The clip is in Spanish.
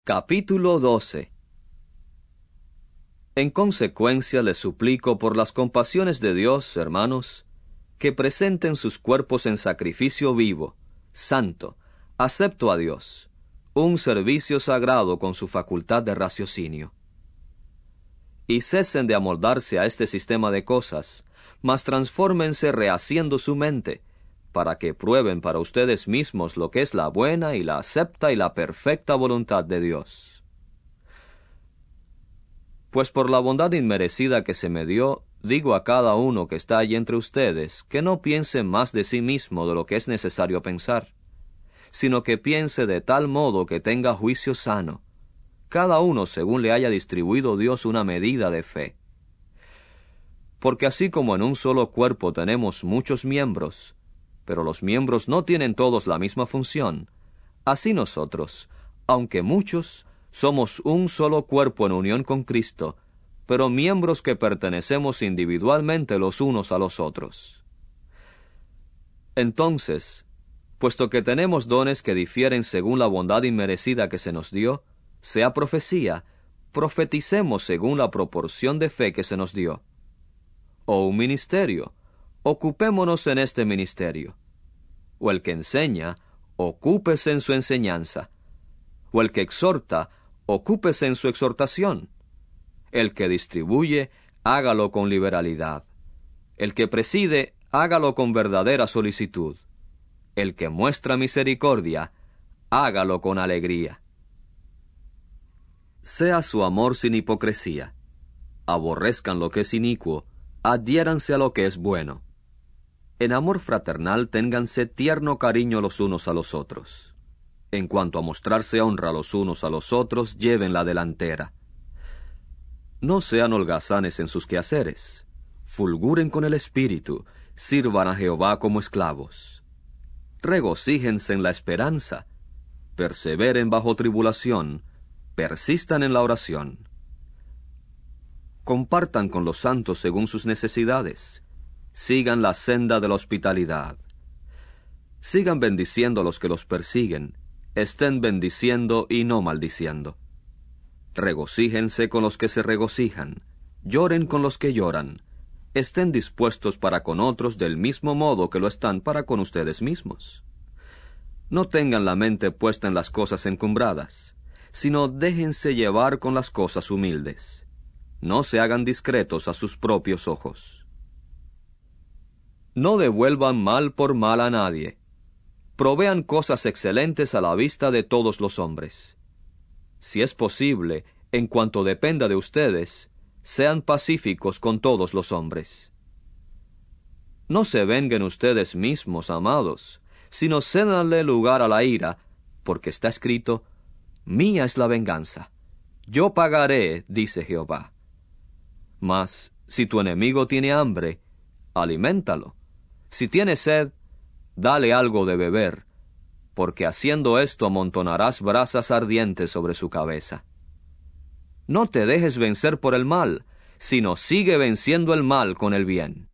Capítulo 12. En consecuencia les suplico por las compasiones de Dios, hermanos, que presenten sus cuerpos en sacrificio vivo, santo, acepto a Dios, un servicio sagrado con su facultad de raciocinio. Y cesen de amoldarse a este sistema de cosas, mas transfórmense rehaciendo su mente, para que prueben para ustedes mismos lo que es la buena y la acepta y la perfecta voluntad de Dios. Pues por la bondad inmerecida que se me dio, digo a cada uno que está allí entre ustedes, que no piense más de sí mismo de lo que es necesario pensar, sino que piense de tal modo que tenga juicio sano, cada uno según le haya distribuido Dios una medida de fe. Porque así como en un solo cuerpo tenemos muchos miembros, pero los miembros no tienen todos la misma función, así nosotros, aunque muchos, somos un solo cuerpo en unión con Cristo, pero miembros que pertenecemos individualmente los unos a los otros. Entonces, puesto que tenemos dones que difieren según la bondad inmerecida que se nos dio, sea profecía, profeticemos según la proporción de fe que se nos dio. O un ministerio, ocupémonos en este ministerio. O el que enseña, ocúpese en su enseñanza. O el que exhorta, ocúpese en su exhortación. El que distribuye, hágalo con liberalidad. El que preside, hágalo con verdadera solicitud. El que muestra misericordia, hágalo con alegría. Sea su amor sin hipocresía. Aborrezcan lo que es inicuo, adhiéranse a lo que es bueno. En amor fraternal ténganse tierno cariño los unos a los otros. En cuanto a mostrarse honra los unos a los otros, lleven la delantera. No sean holgazanes en sus quehaceres. Fulguren con el espíritu, sirvan a Jehová como esclavos. Regocíjense en la esperanza, perseveren bajo tribulación, persistan en la oración. Compartan con los santos según sus necesidades. Sigan la senda de la hospitalidad. Sigan bendiciendo a los que los persiguen. Estén bendiciendo y no maldiciendo. Regocíjense con los que se regocijan. Lloren con los que lloran. Estén dispuestos para con otros del mismo modo que lo están para con ustedes mismos. No tengan la mente puesta en las cosas encumbradas, sino déjense llevar con las cosas humildes. No se hagan discretos a sus propios ojos. No devuelvan mal por mal a nadie. Provean cosas excelentes a la vista de todos los hombres. Si es posible, en cuanto dependa de ustedes, sean pacíficos con todos los hombres. No se venguen ustedes mismos, amados, sino cédanle lugar a la ira, porque está escrito: mía es la venganza, yo pagaré, dice Jehová. Mas, si tu enemigo tiene hambre, aliméntalo. Si tiene sed, dale algo de beber, porque haciendo esto amontonarás brasas ardientes sobre su cabeza. No te dejes vencer por el mal, sino sigue venciendo el mal con el bien.